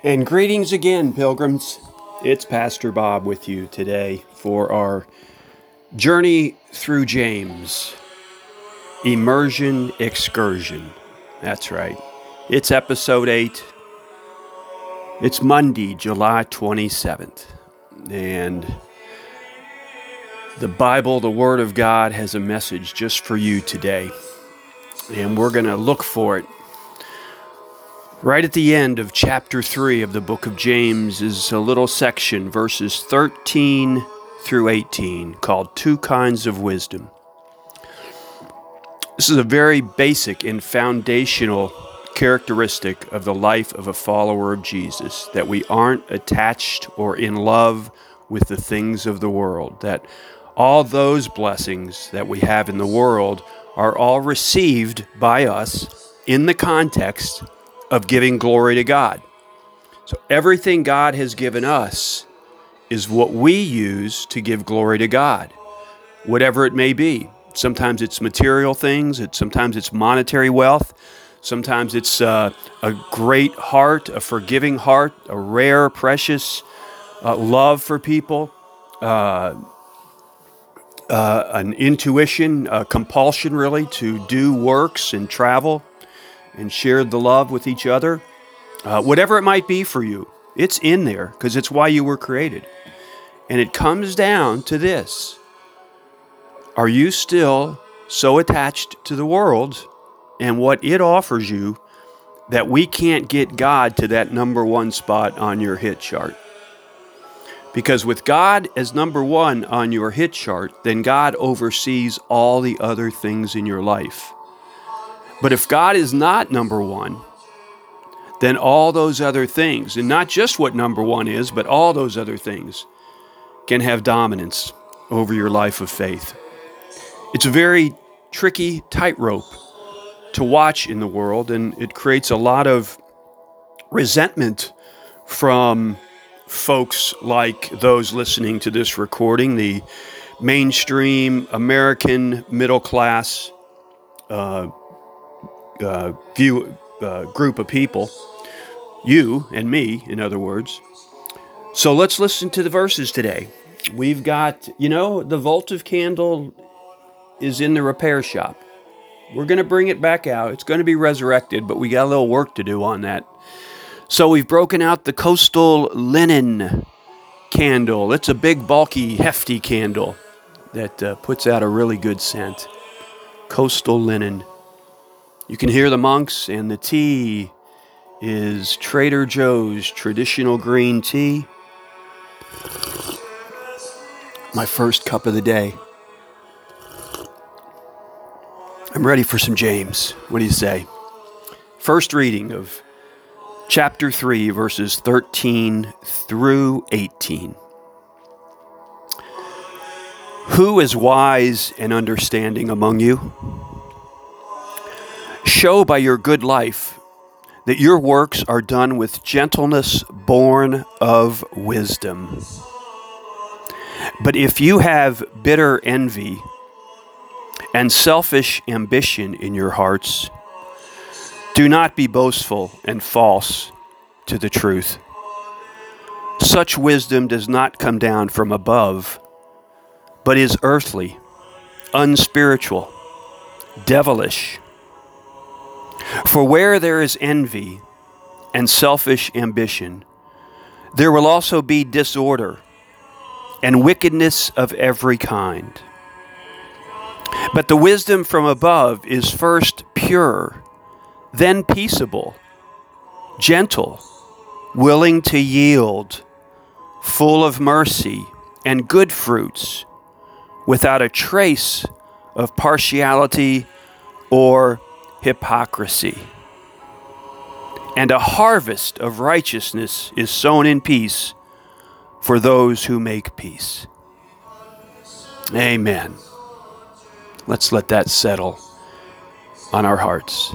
And greetings again, pilgrims. It's Pastor Bob with you today for our journey through James, Immersion Excursion. That's right. It's episode 8. It's Monday, July 27th. And the Bible, the Word of God, has a message just for you today. And we're going to look for it. Right at the end of chapter 3 of the book of James is a little section, verses 13 through 18, called Two Kinds of Wisdom. This is a very basic and foundational characteristic of the life of a follower of Jesus, that we aren't attached or in love with the things of the world, that all those blessings that we have in the world are all received by us in the context of giving glory to God. So everything God has given us is what we use to give glory to God, whatever it may be. Sometimes it's material things, sometimes it's monetary wealth, sometimes it's a great heart, a forgiving heart, a rare, precious love for people, an intuition, a compulsion really to do works and travel and share the love with each other. Whatever it might be for you, it's in there because it's why you were created. And it comes down to this. Are you still so attached to the world and what it offers you that we can't get God to that number one spot on your hit chart? Because with God as number one on your hit chart, then God oversees all the other things in your life. But if God is not number one, then all those other things, and not just what number one is, but all those other things can have dominance over your life of faith. It's a very tricky tightrope to watch in the world, and it creates a lot of resentment from folks like those listening to this recording, the mainstream American middle class group of people, you and me, in other words. So let's listen to the verses today. We've got, the votive candle is in the repair shop. We're going to bring it back out. It's going to be resurrected, but we got a little work to do on that. So we've broken out the coastal linen candle. It's a big, bulky, hefty candle that puts out a really good scent. Coastal linen. You can hear the monks, and the tea is Trader Joe's traditional green tea. My first cup of the day. I'm ready for some James. What do you say? First reading of chapter 3, verses 13 through 18. Who is wise and understanding among you? Show by your good life that your works are done with gentleness born of wisdom. But if you have bitter envy and selfish ambition in your hearts, do not be boastful and false to the truth. Such wisdom does not come down from above, but is earthly, unspiritual, devilish. For where there is envy and selfish ambition, there will also be disorder and wickedness of every kind. But the wisdom from above is first pure, then peaceable, gentle, willing to yield, full of mercy and good fruits, without a trace of partiality or hypocrisy. And a harvest of righteousness is sown in peace for those who make peace. Amen. Let's let that settle on our hearts.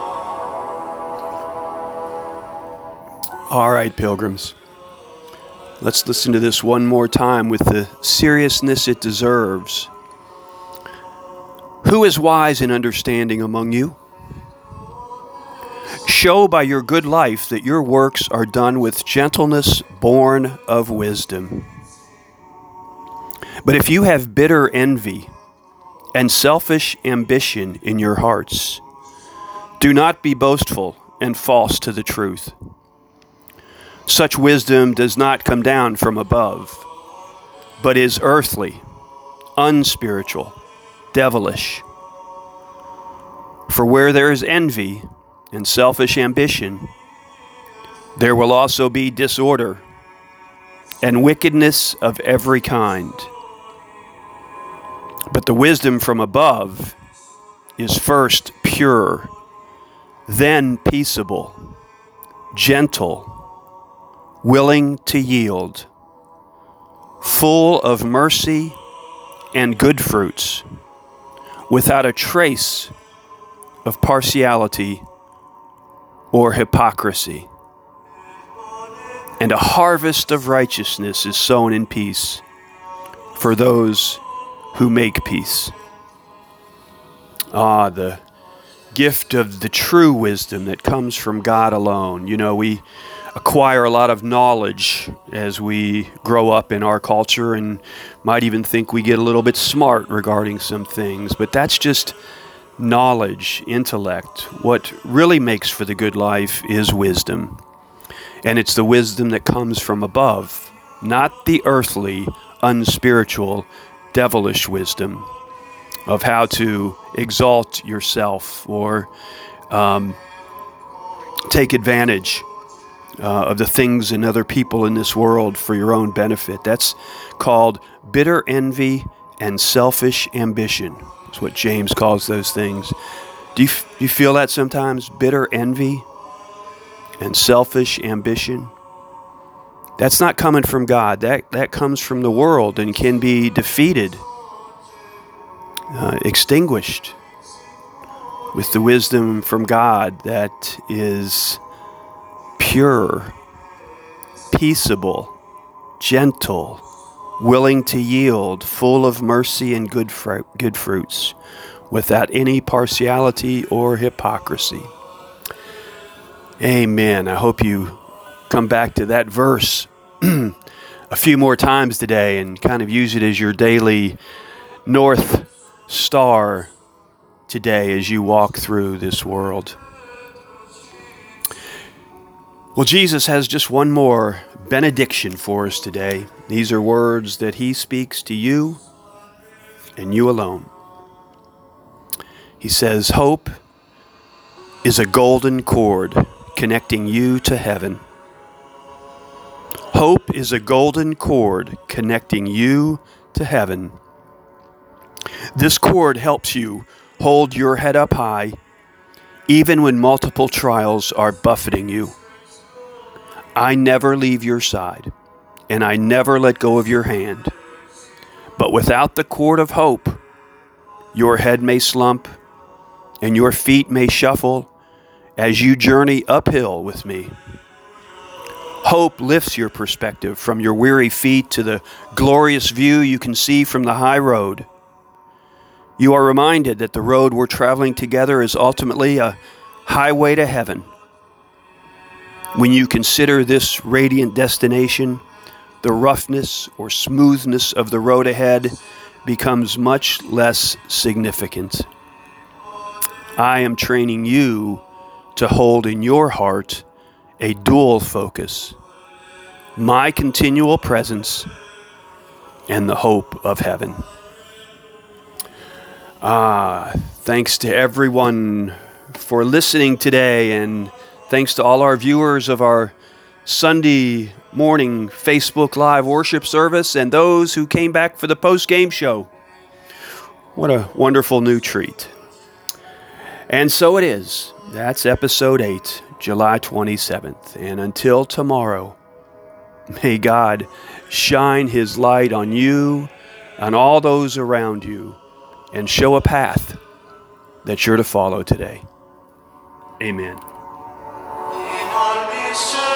All right, pilgrims. Let's listen to this one more time with the seriousness it deserves. Who is wise and understanding among you? Show by your good life that your works are done with gentleness born of wisdom. But if you have bitter envy and selfish ambition in your hearts, do not be boastful and false to the truth. Such wisdom does not come down from above, but is earthly, unspiritual, devilish. For where there is envy and selfish ambition, there will also be disorder and wickedness of every kind. But the wisdom from above is first pure, then peaceable, gentle, willing to yield, full of mercy and good fruits, without a trace of partiality or hypocrisy. And a harvest of righteousness is sown in peace for those who make peace. The gift of the true wisdom that comes from God alone. You know, we acquire a lot of knowledge as we grow up in our culture and might even think we get a little bit smart regarding some things, but that's just knowledge, intellect. What really makes for the good life is wisdom. And it's the wisdom that comes from above, not the earthly, unspiritual, devilish wisdom of how to exalt yourself or take advantage of the things and other people in this world for your own benefit. That's called bitter envy and selfish ambition. That's what James calls those things. Do you feel that sometimes? Bitter envy and selfish ambition? That's not coming from God. That comes from the world and can be defeated, extinguished with the wisdom from God that is pure, peaceable, gentle, willing to yield, full of mercy and good fruits, without any partiality or hypocrisy. Amen. I hope you come back to that verse a few more times today and kind of use it as your daily North Star today as you walk through this world. Well, Jesus has just one more benediction for us today. These are words that he speaks to you and you alone. He says, hope is a golden cord connecting you to heaven. Hope is a golden cord connecting you to heaven. This cord helps you hold your head up high, even when multiple trials are buffeting you. I never leave your side, and I never let go of your hand. But without the cord of hope, your head may slump, and your feet may shuffle as you journey uphill with me. Hope lifts your perspective from your weary feet to the glorious view you can see from the high road. You are reminded that the road we're traveling together is ultimately a highway to heaven. When you consider this radiant destination, the roughness or smoothness of the road ahead becomes much less significant. I am training you to hold in your heart a dual focus, my continual presence and the hope of heaven. Thanks to everyone for listening today, and thanks to all our viewers of our Sunday morning Facebook Live worship service and those who came back for the post-game show. What a wonderful new treat. And so it is. That's episode 8, July 27th. And until tomorrow, may God shine his light on you, on all those around you, and show a path that you're to follow today. Amen.